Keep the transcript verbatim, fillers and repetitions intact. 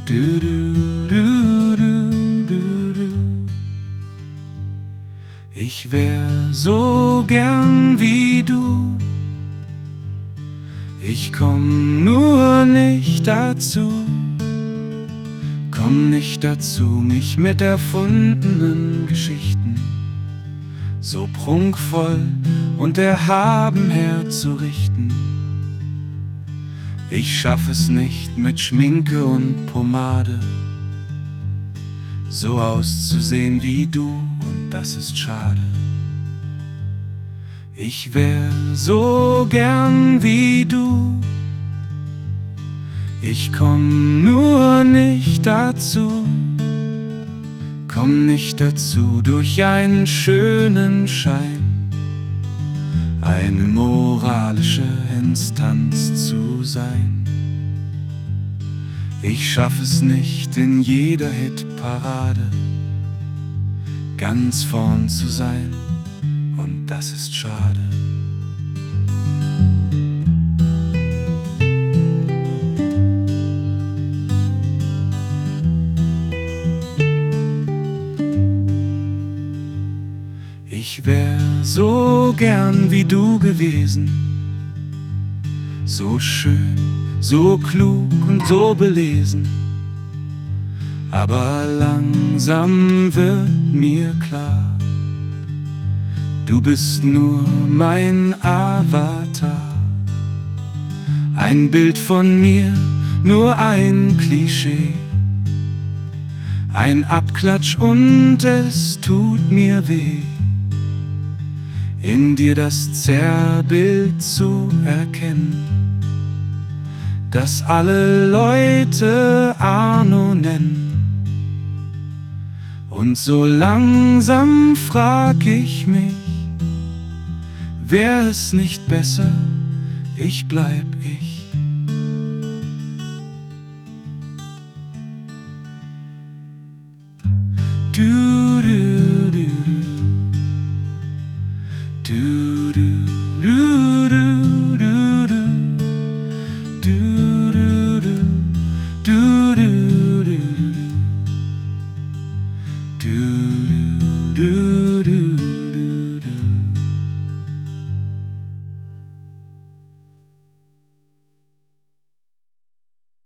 Du, du, du, du, du, du. Ich wär so gern wie du, ich komm nur nicht dazu, komm nicht dazu, mich mit erfundenen Geschichten so prunkvoll und erhaben herzurichten. Ich schaff es nicht mit Schminke und Pomade, so auszusehen wie du, und das ist schade. Ich wär so gern wie du, ich komm nur nicht dazu, komm nicht dazu, durch einen schönen Schein eine moralische Instanz zu sein. Ich schaff es nicht, in jeder Hitparade ganz vorn zu sein, und das ist schade. Ich wär so gern wie du gewesen, so schön, so klug und so belesen. Aber langsam wird mir klar, du bist nur mein Avatar, ein Bild von mir, nur ein Klischee, ein Abklatsch, und es tut mir weh, in dir das Zerrbild zu erkennen, das alle Leute Arno nennen. Und so langsam frag ich mich, wär es nicht besser, ich bleib ich. Du, du.